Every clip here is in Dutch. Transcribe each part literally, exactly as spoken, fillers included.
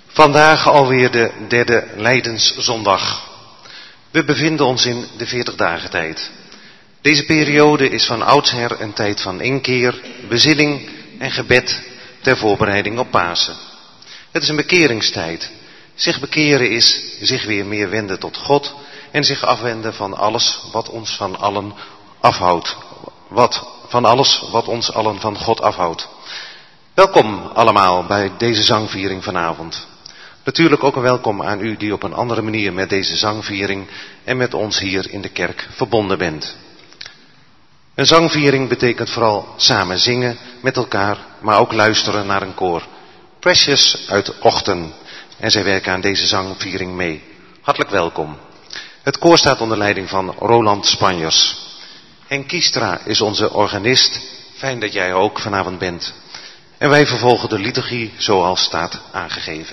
Vandaag alweer de derde Lijdenszondag. We bevinden ons in de veertig dagen tijd. Deze periode is van oudsher een tijd van inkeer, bezinning en gebed ter voorbereiding op Pasen. Het is een bekeringstijd. Zich bekeren is zich weer meer wenden tot God en zich afwenden van alles wat ons van allen afhoudt. Wat, van alles wat ons allen van God afhoudt. Welkom allemaal bij deze zangviering vanavond. Natuurlijk ook een welkom aan u die op een andere manier met deze zangviering en met ons hier in de kerk verbonden bent. Een zangviering betekent vooral samen zingen met elkaar, maar ook luisteren naar een koor. Precious uit Ochten. En zij werken aan deze zangviering mee. Hartelijk welkom. Het koor staat onder leiding van Roland Spanjers. Henk Kiestra is onze organist. Fijn dat jij ook vanavond bent. En wij vervolgen de liturgie zoals staat aangegeven.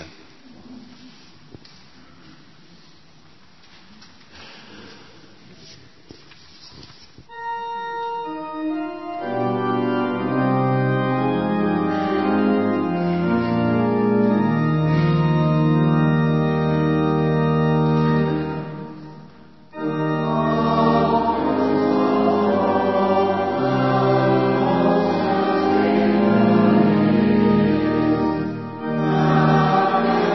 Amen.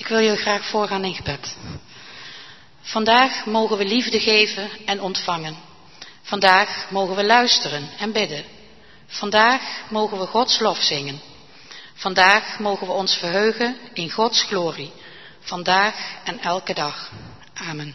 wil jullie graag voorgaan in gebed. Vandaag mogen we liefde geven en ontvangen. Vandaag mogen we luisteren en bidden. Vandaag mogen we Gods lof zingen. Vandaag mogen we ons verheugen in Gods glorie. Vandaag en elke dag. Amen.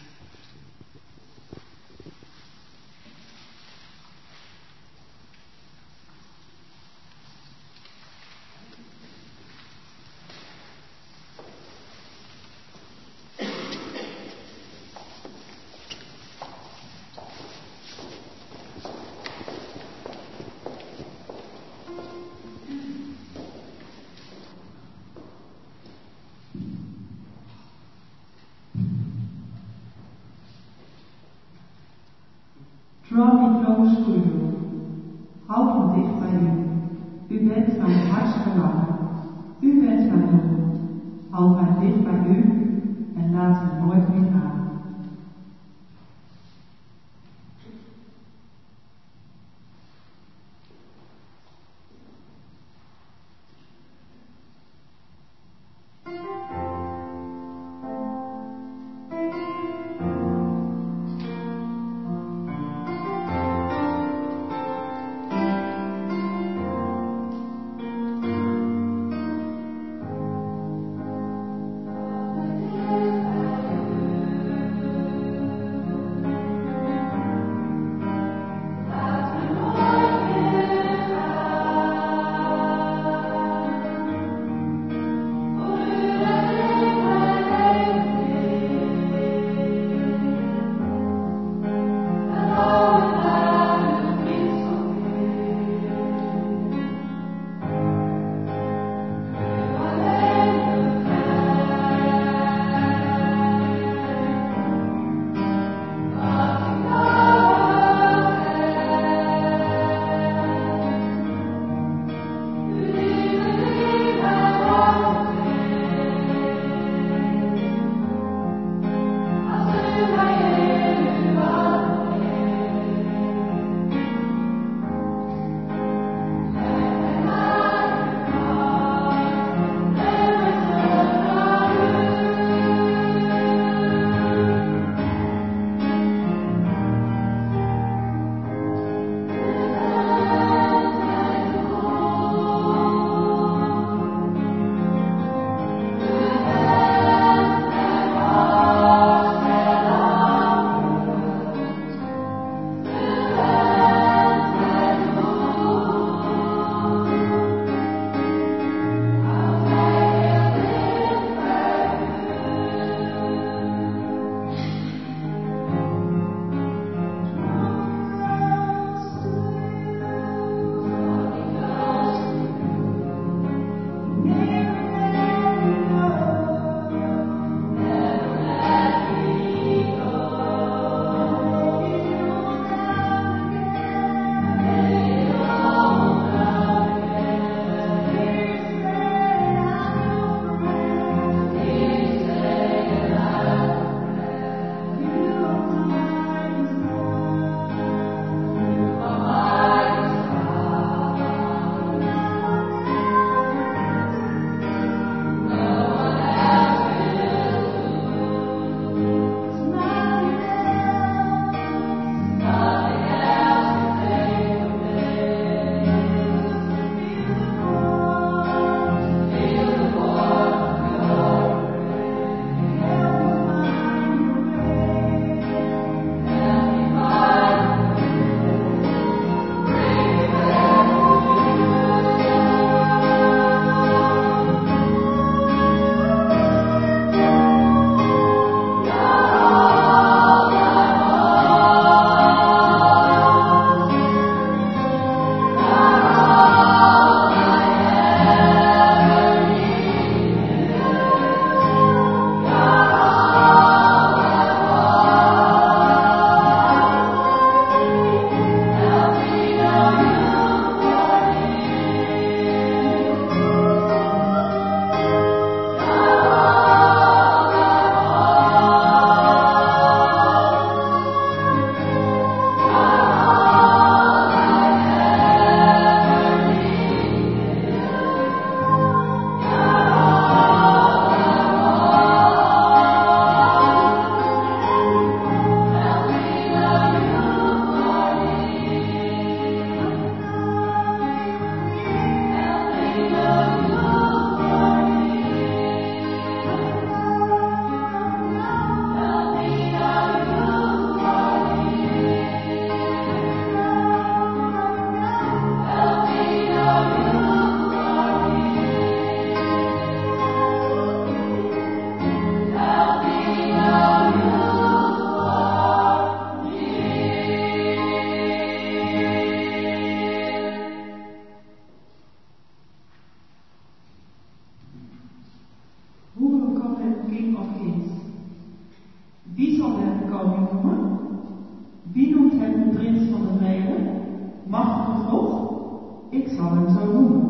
Draw me close to you. Houd me dicht bij u. U bent mijn hartsverlangen. U bent mijn doel. Houd mij dicht bij u en laat me nooit meer gaan. koning noemen? Wie noemt hem de prins van de vrede? Machtige God? Ik zal hem zo noemen.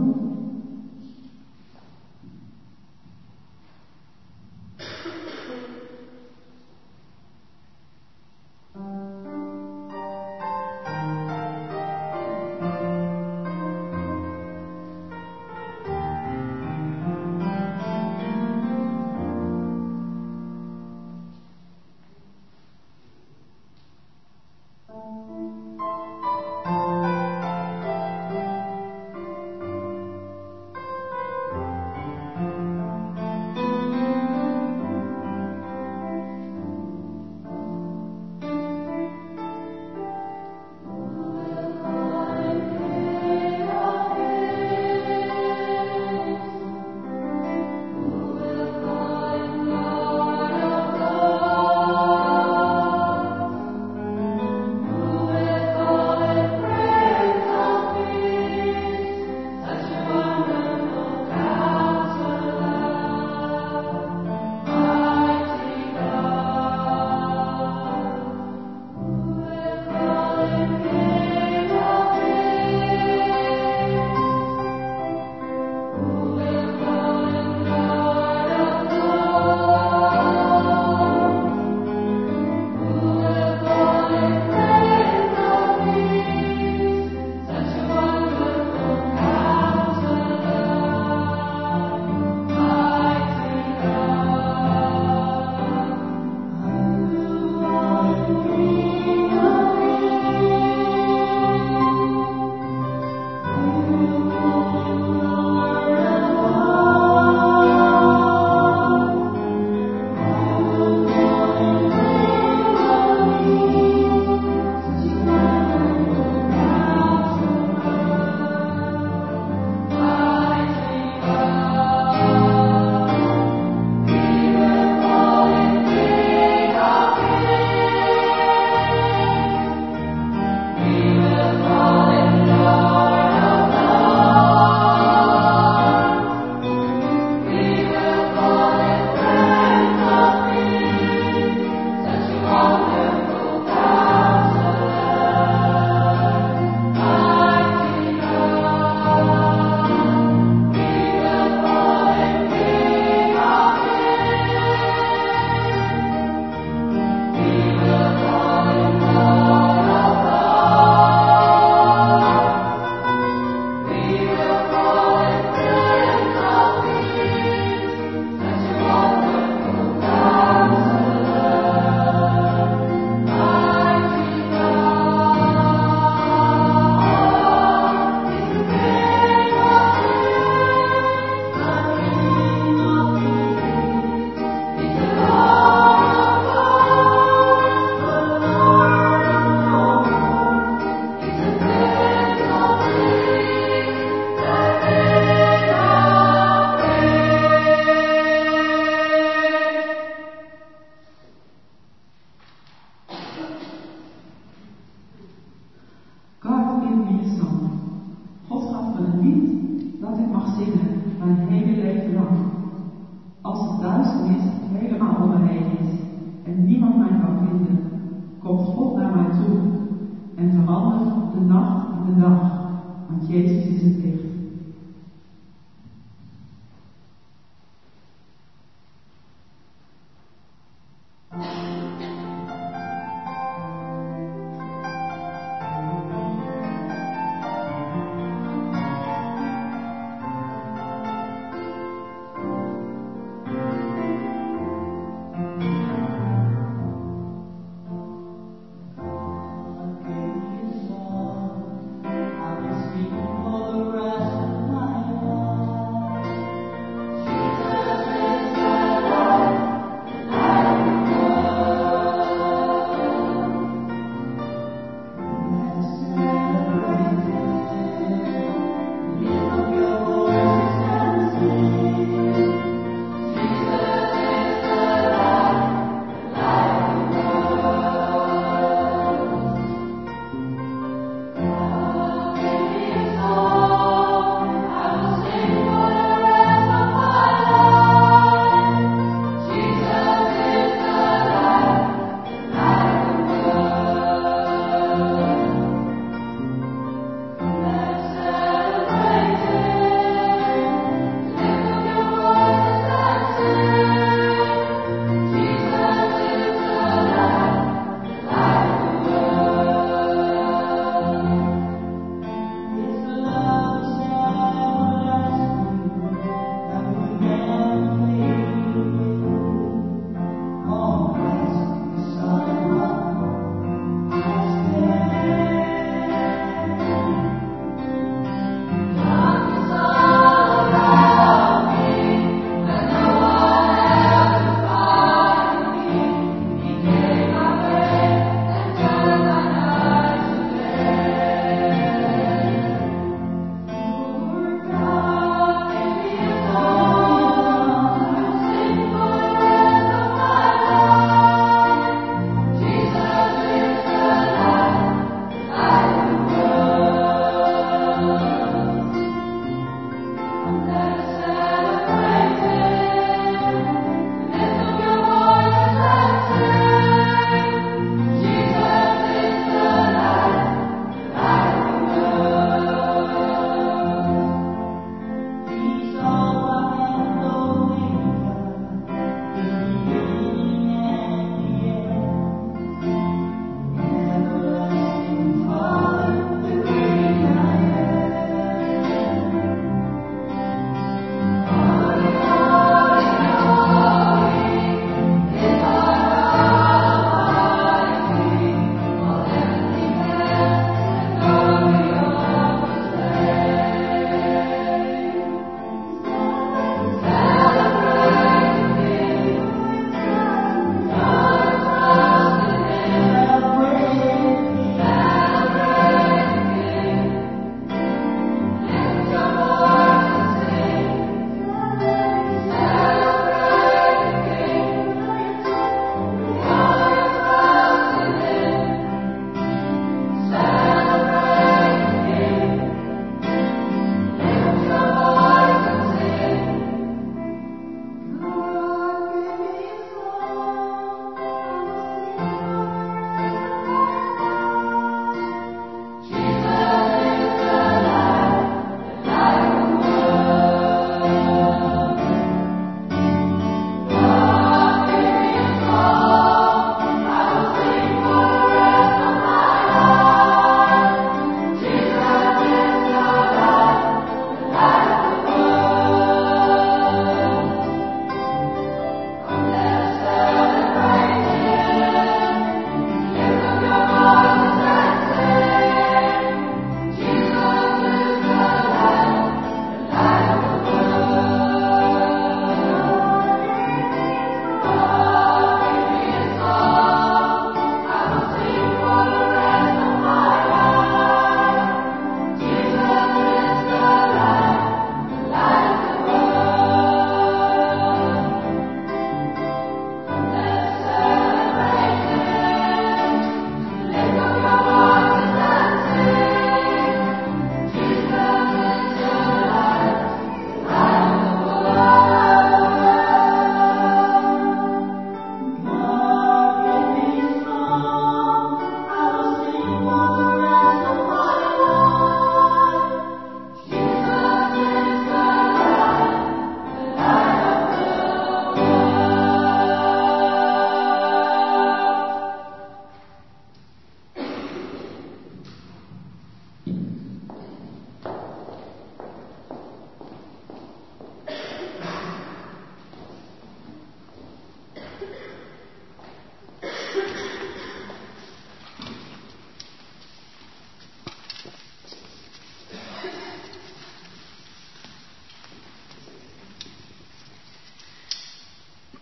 For the rest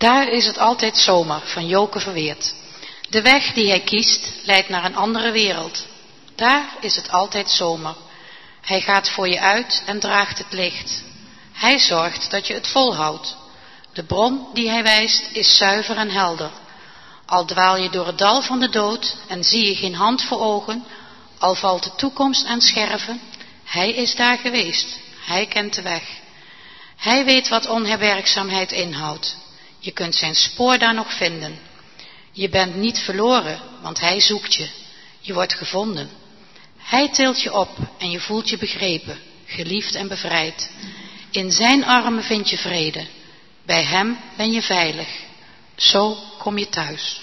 Daar is het altijd zomer, van Joke Verweerd. De weg die hij kiest, leidt naar een andere wereld. Daar is het altijd zomer. Hij gaat voor je uit en draagt het licht. Hij zorgt dat je het volhoudt. De bron die hij wijst is zuiver en helder. Al dwaal je door het dal van de dood en zie je geen hand voor ogen, al valt de toekomst aan scherven, hij is daar geweest, hij kent de weg. Hij weet wat onherbergzaamheid inhoudt. Je kunt zijn spoor daar nog vinden. Je bent niet verloren, want hij zoekt je. Je wordt gevonden. Hij tilt je op en je voelt je begrepen, geliefd en bevrijd. In zijn armen vind je vrede. Bij hem ben je veilig. Zo kom je thuis.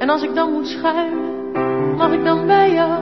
En als ik dan moet schuilen, mag ik dan bij jou?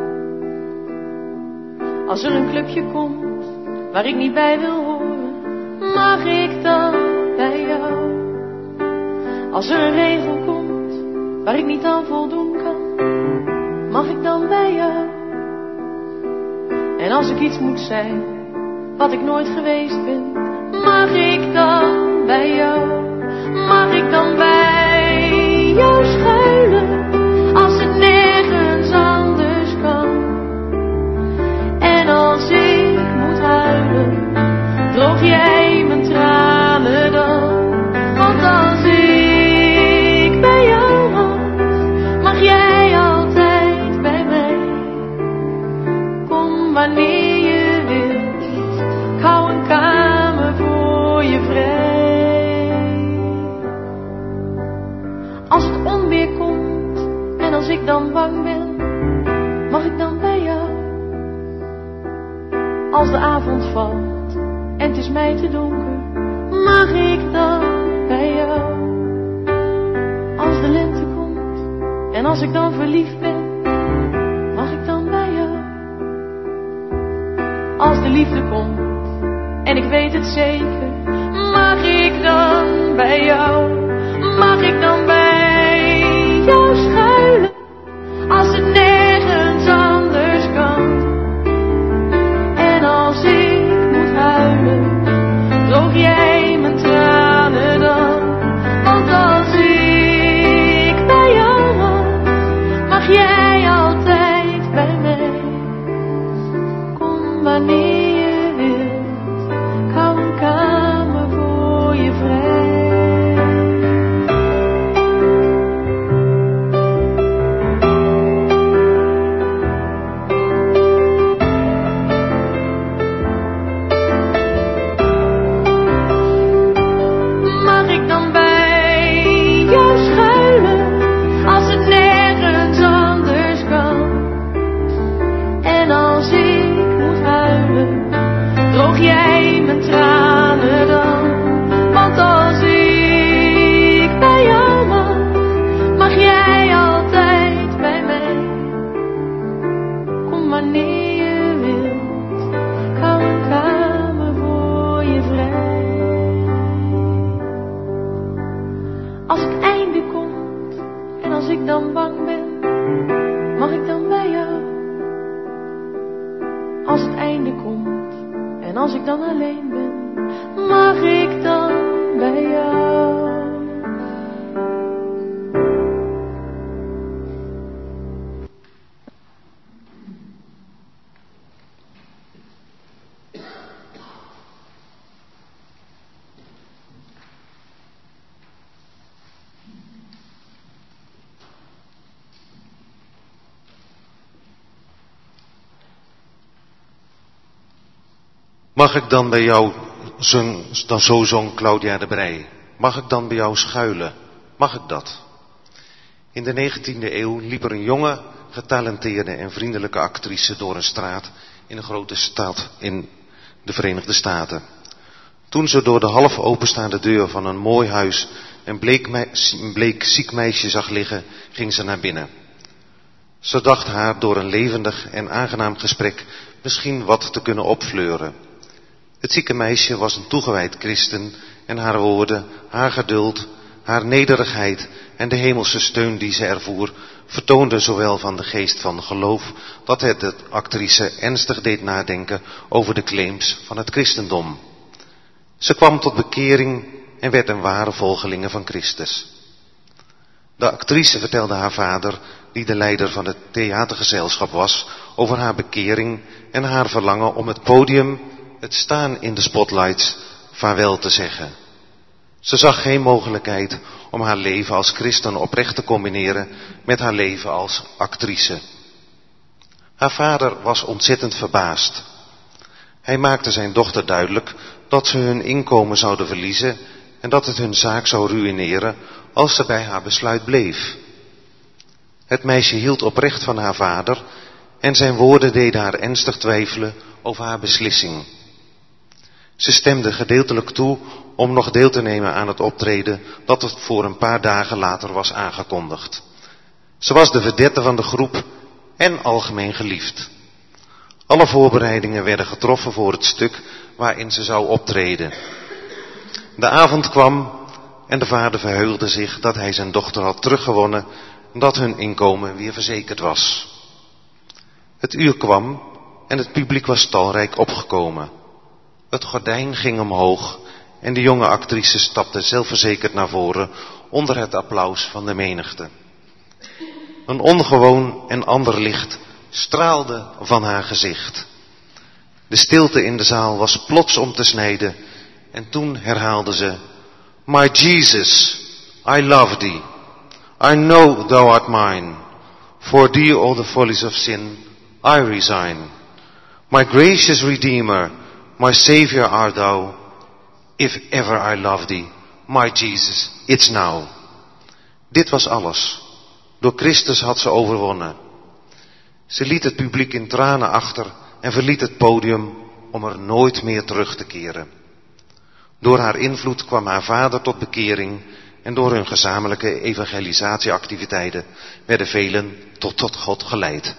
Als er een clubje komt waar ik niet bij wil horen, mag ik dan bij jou? Als er een regel komt waar ik niet aan voldoen kan, mag ik dan bij jou? En als ik iets moet zijn wat ik nooit geweest ben, mag ik dan bij jou? Mag ik dan bij jou schuilen als het nergens anders kan? En als ik moet huilen, droog jij mijn tranen dan? Want als ik bij jou mag, mag jij altijd bij mij. Kom wanneer je wilt, ik hou een kamer voor je vrij. Als het onweer komt en als ik dan bang ben, mag ik dan bij jou? Als de avond valt en het is mij te donker, mag ik dan bij jou? Als de lente komt en als ik dan verliefd ben, mag ik dan bij jou? Als de liefde komt en ik weet het zeker, mag ik dan bij jou? Mag ik dan bij jou schuilen als het nergens anders kan? En als ik moet huilen, droog jij mijn tranen dan? Want als ik bij jou mag, mag jij altijd bij mij. Kom wanneer je wilt, ik hou een kamer voor je vrij. Mag ik dan bij jou schuilen als het nergens anders kan? En als ik moet huilen, droog jij mijn tranen dan? Want als ik bij jou mag, mag jij altijd bij mij. Kom wanneer je wilt, ik hou een kamer voor je vrij. Als het einde komt en als ik dan bang ben, mag ik dan bij jou? Als het einde komt en als ik dan alleen ben, mag ik dan bij jou? Mag ik dan bij jou, zong, dan zo zong Claudia de Breij, mag ik dan bij jou schuilen? Mag ik dat? In de negentiende eeuw liep er een jonge, getalenteerde en vriendelijke actrice door een straat in een grote stad in de Verenigde Staten. Toen ze door de half openstaande deur van een mooi huis een bleek, een bleek ziek meisje zag liggen, ging ze naar binnen. Ze dacht haar door een levendig en aangenaam gesprek misschien wat te kunnen opfleuren. Het zieke meisje was een toegewijd christen en haar woorden, haar geduld, haar nederigheid en de hemelse steun die ze ervoer, vertoonden zowel van de geest van geloof, dat het de actrice ernstig deed nadenken over de claims van het christendom. Ze kwam tot bekering en werd een ware volgelinge van Christus. De actrice vertelde haar vader, die de leider van het theatergezelschap was, over haar bekering en haar verlangen om het podium, het staan in de spotlights, vaarwel te zeggen. Ze zag geen mogelijkheid om haar leven als christen oprecht te combineren met haar leven als actrice. Haar vader was ontzettend verbaasd. Hij maakte zijn dochter duidelijk dat ze hun inkomen zouden verliezen en dat het hun zaak zou ruïneren als ze bij haar besluit bleef. Het meisje hield oprecht van haar vader en zijn woorden deden haar ernstig twijfelen over haar beslissing. Ze stemde gedeeltelijk toe om nog deel te nemen aan het optreden dat het voor een paar dagen later was aangekondigd. Ze was de vedette van de groep en algemeen geliefd. Alle voorbereidingen werden getroffen voor het stuk waarin ze zou optreden. De avond kwam en de vader verheugde zich dat hij zijn dochter had teruggewonnen en dat hun inkomen weer verzekerd was. Het uur kwam en het publiek was talrijk opgekomen. Het gordijn ging omhoog en de jonge actrice stapte zelfverzekerd naar voren onder het applaus van de menigte. Een ongewoon en ander licht straalde van haar gezicht. De stilte in de zaal was plots om te snijden en toen herhaalde ze: My Jesus, I love thee. I know thou art mine. For thee all the follies of sin I resign. My gracious Redeemer, my Savior art thou. If ever I love thee, my Jesus, it's now. Dit was alles. Door Christus had ze overwonnen. Ze liet het publiek in tranen achter en verliet het podium om er nooit meer terug te keren. Door haar invloed kwam haar vader tot bekering en door hun gezamenlijke evangelisatieactiviteiten werden velen tot, tot God geleid.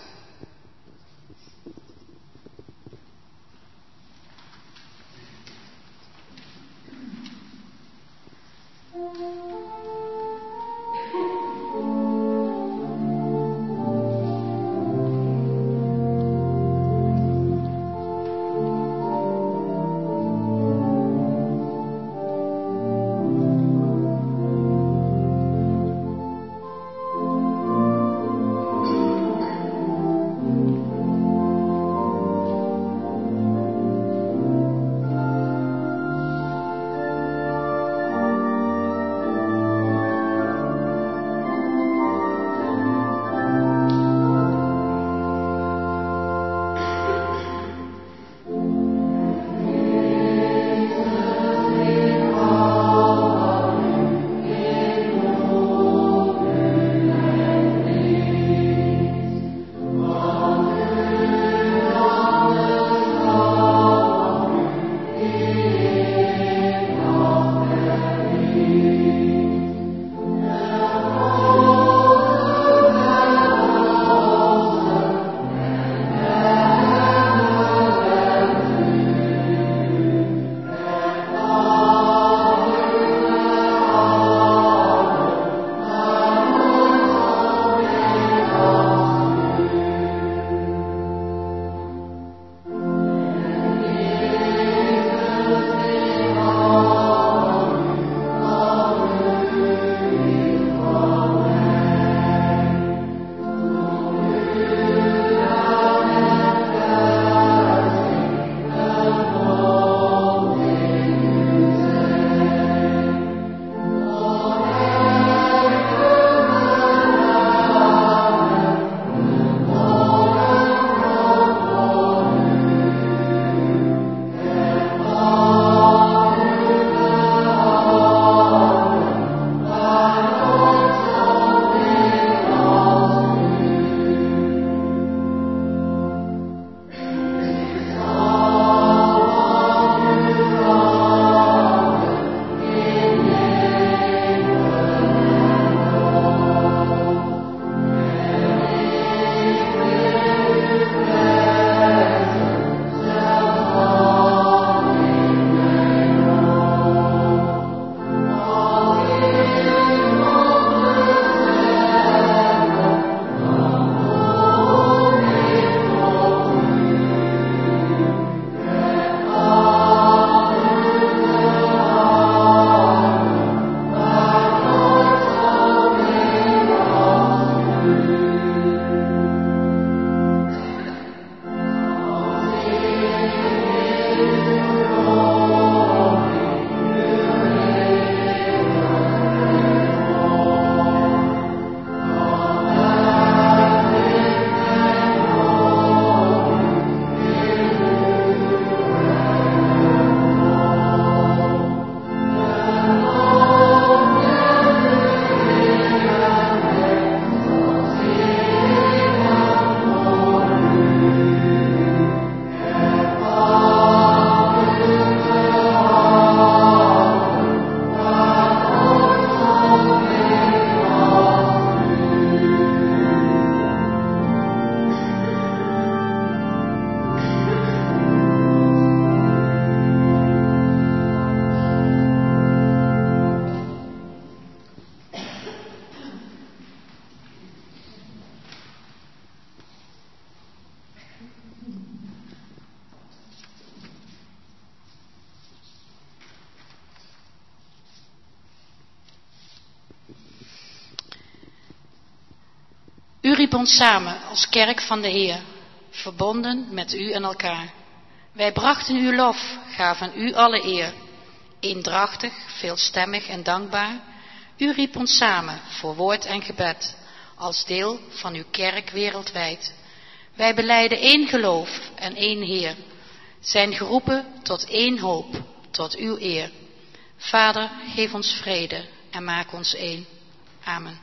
riep ons samen als kerk van de Heer, verbonden met u en elkaar. Wij brachten uw lof, gaven u alle eer. Eendrachtig, veelstemmig en dankbaar. U riep ons samen voor woord en gebed, als deel van uw kerk wereldwijd. Wij belijden één geloof en één Heer, zijn geroepen tot één hoop, tot uw eer. Vader, geef ons vrede en maak ons één. Amen.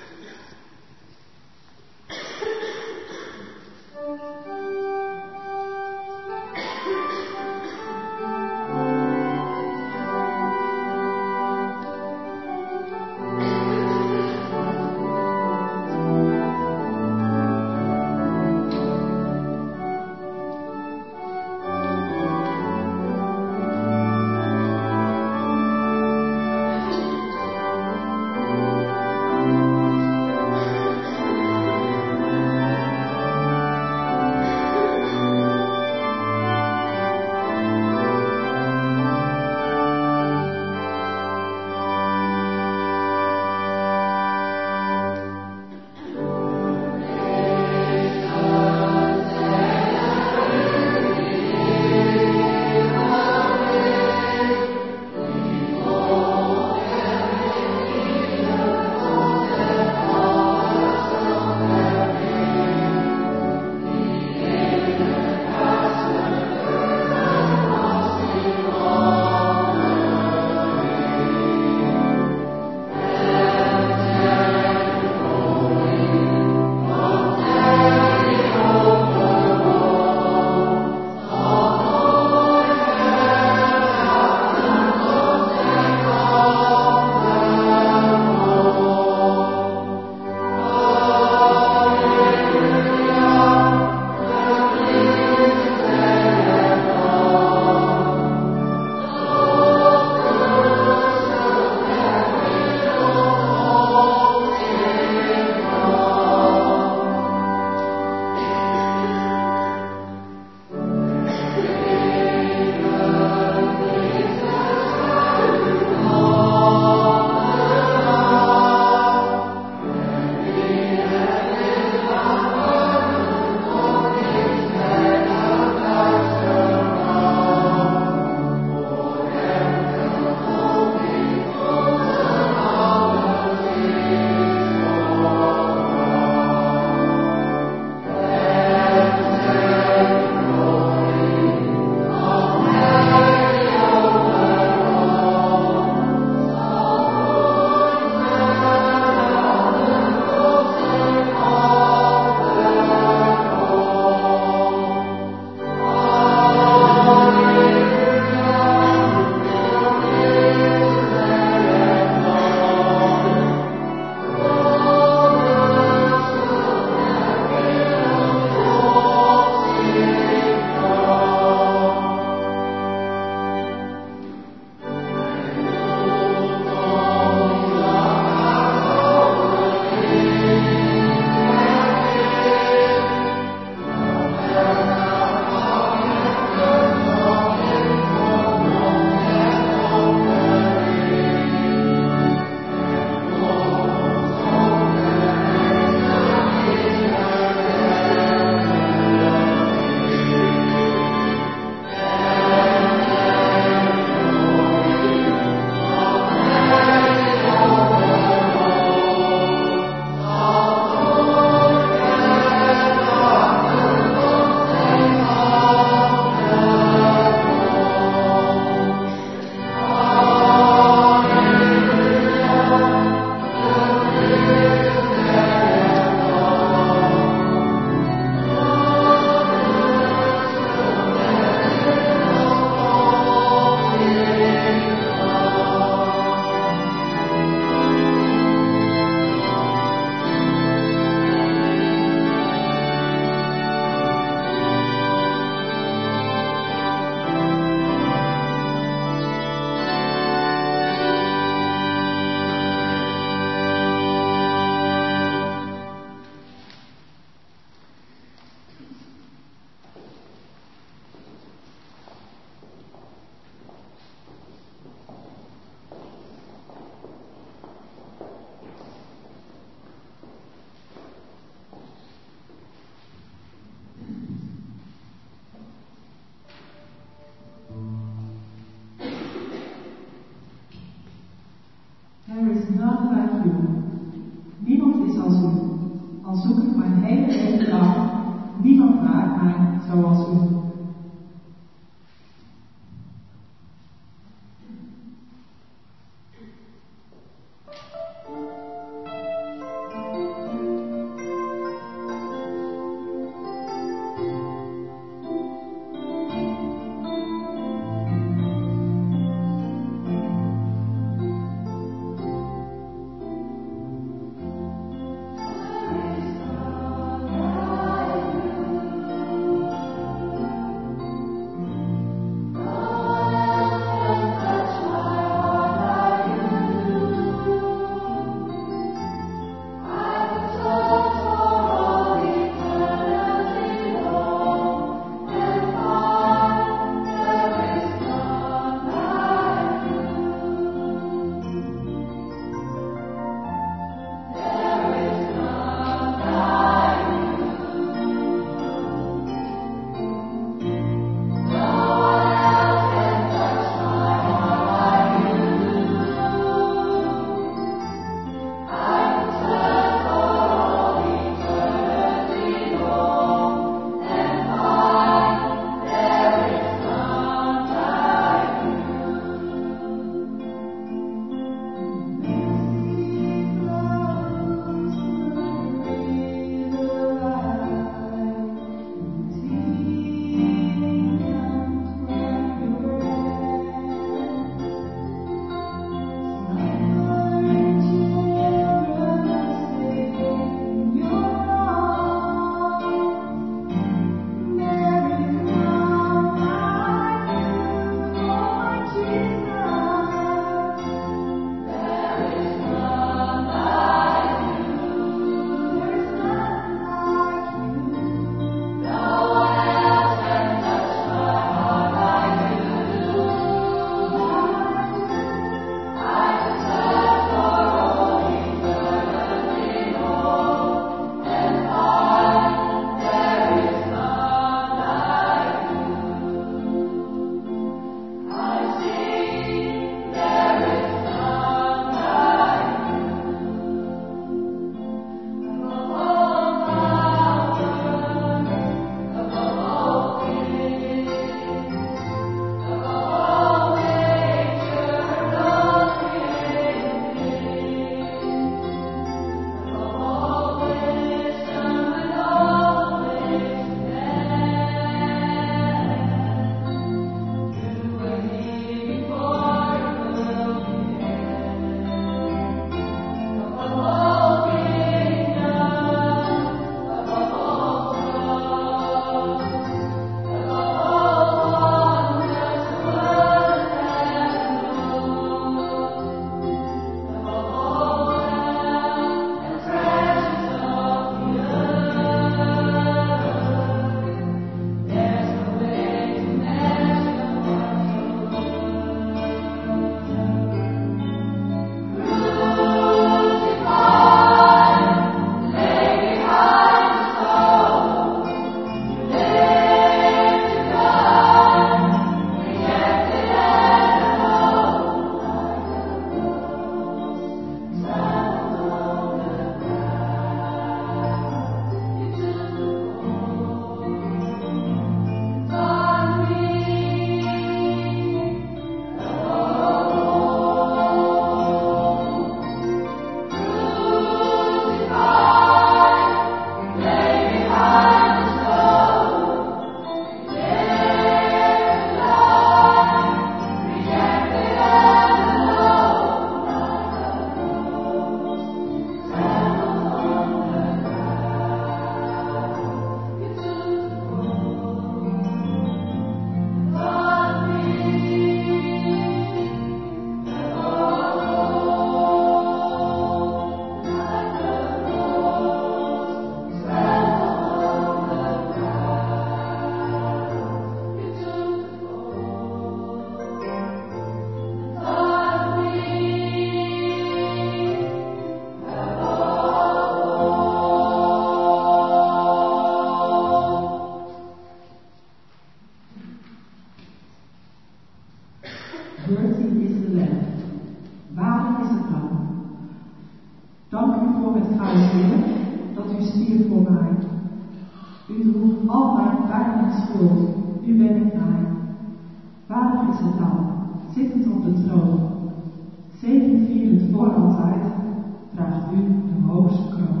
Worthy is the Lamb. Waardig is het lam. Dank u voor het kruis, Heer, dat u stierf voor mij. U droeg al mijn pijn en schuld. U bent mij. Waardig is het lam, zittend op de troon. Zegevierend voor altijd, draagt u de hoogste kroon.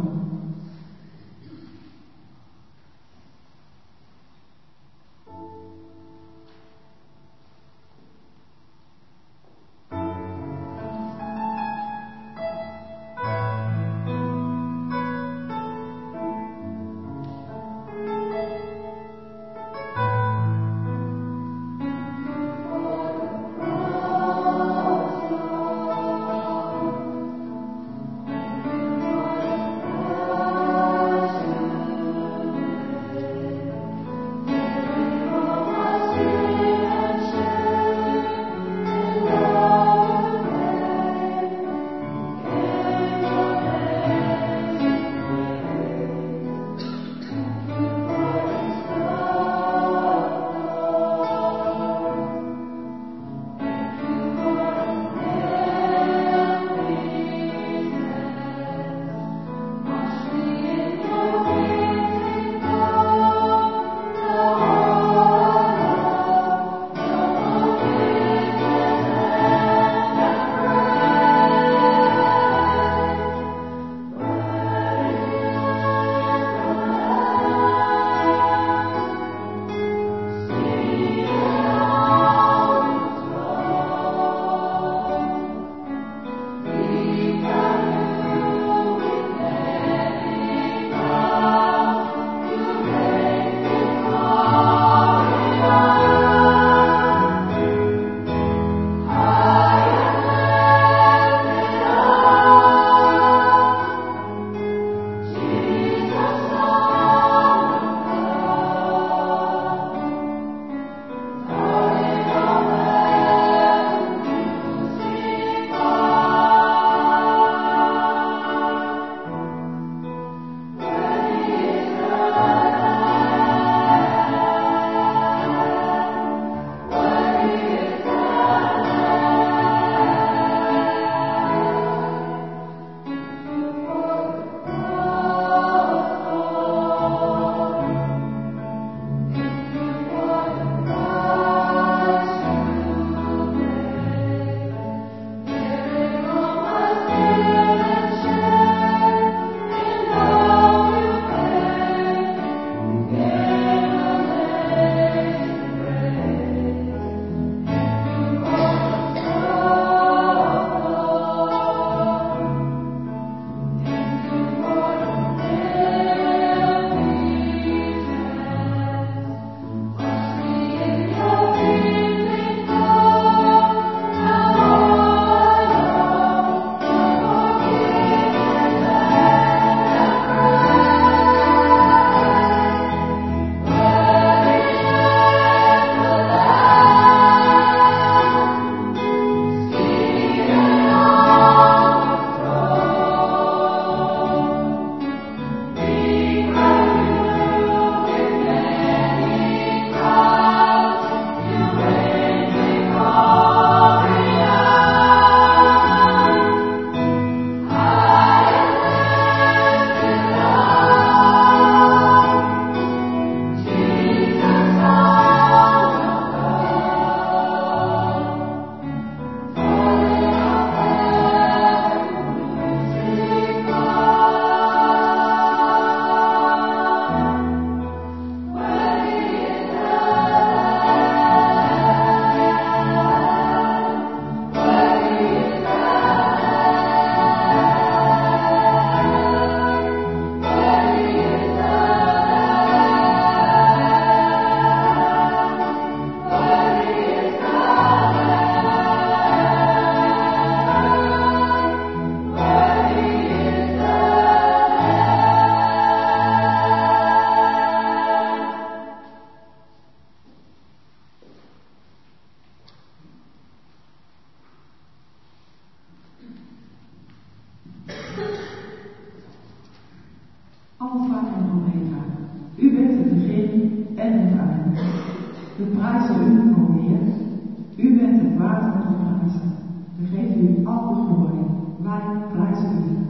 al de glorie. Wij prijzen u.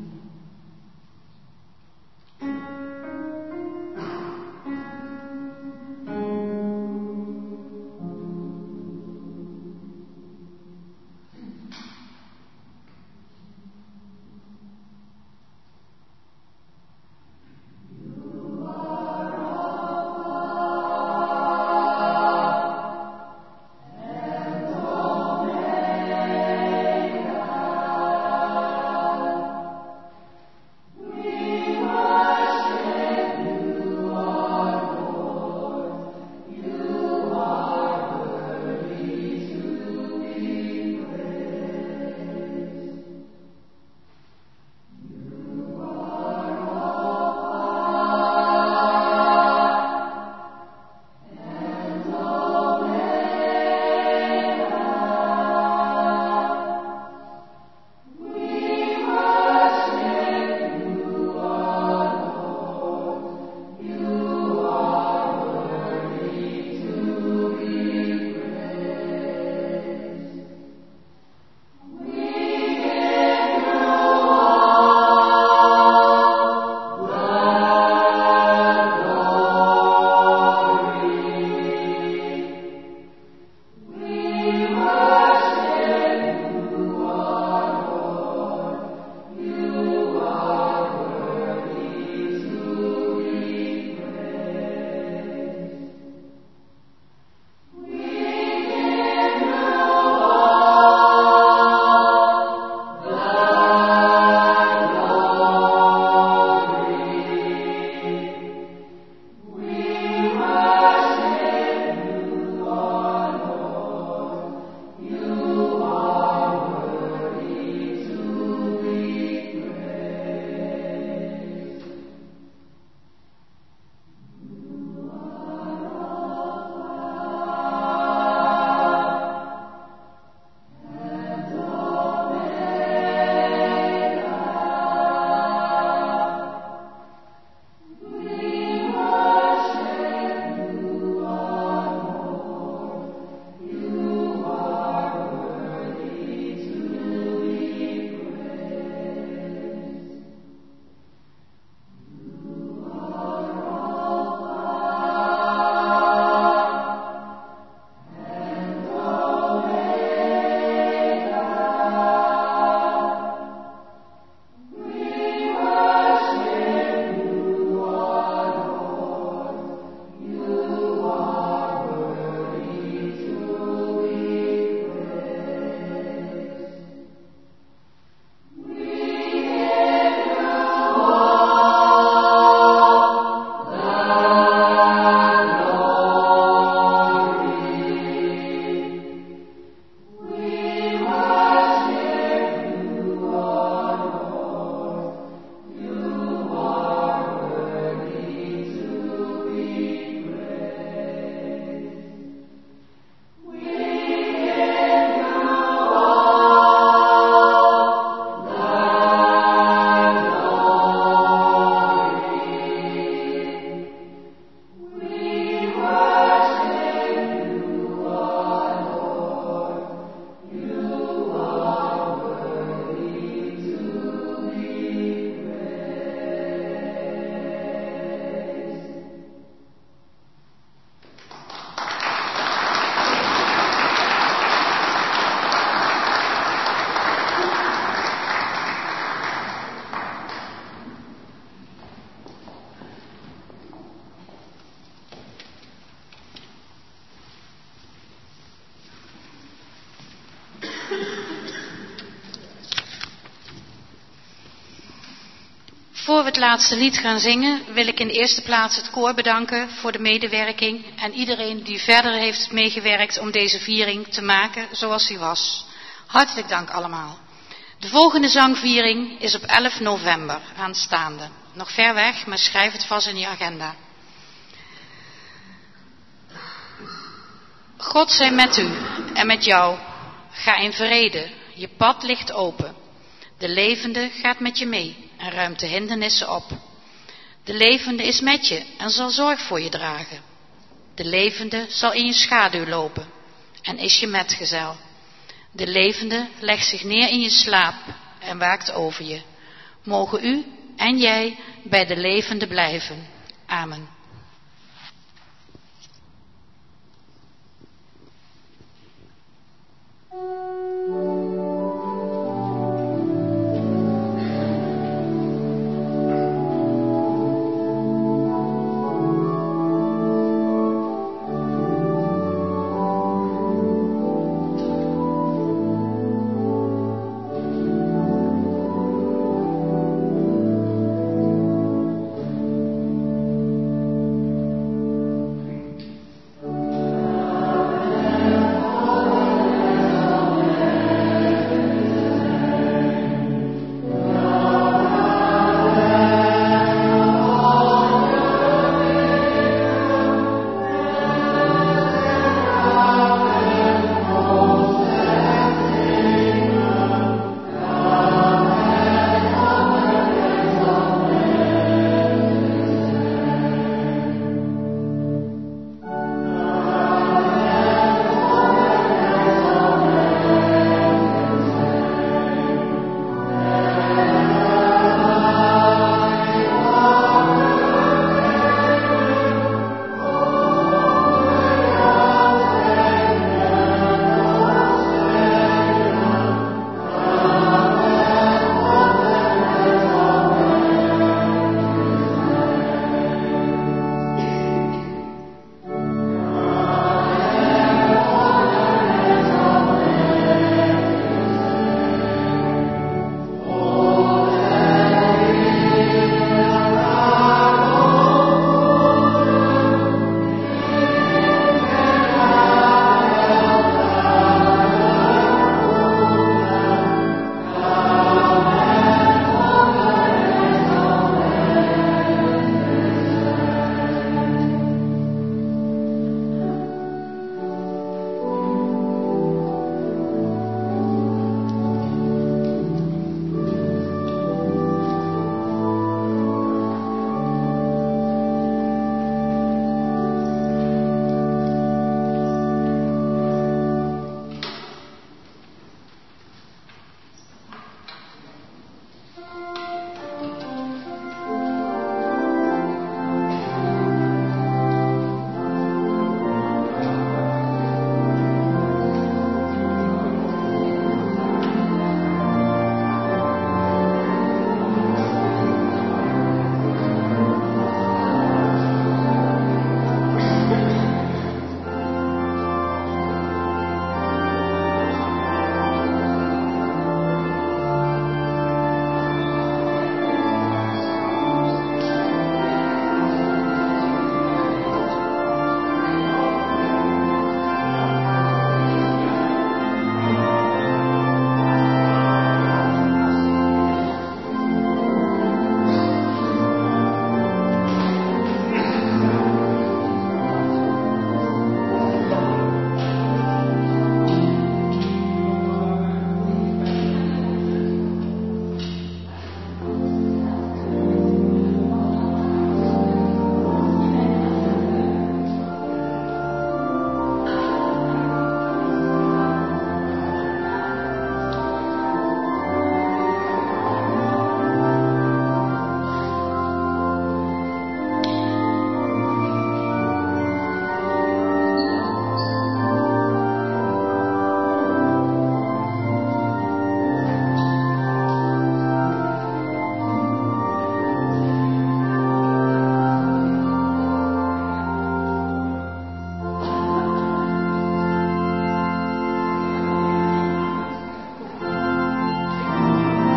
Voor we het laatste lied gaan zingen, wil ik in de eerste plaats het koor bedanken voor de medewerking en iedereen die verder heeft meegewerkt om deze viering te maken zoals die was. Hartelijk dank allemaal. De volgende zangviering is op elf november aanstaande. Nog ver weg, maar schrijf het vast in je agenda. God zij met u en met jou. Ga in vrede, je pad ligt open. De levende gaat met je mee en ruimt de hindernissen op. De levende is met je en zal zorg voor je dragen. De levende zal in je schaduw lopen en is je metgezel. De levende legt zich neer in je slaap en waakt over je. Mogen u en jij bij de levende blijven. Amen.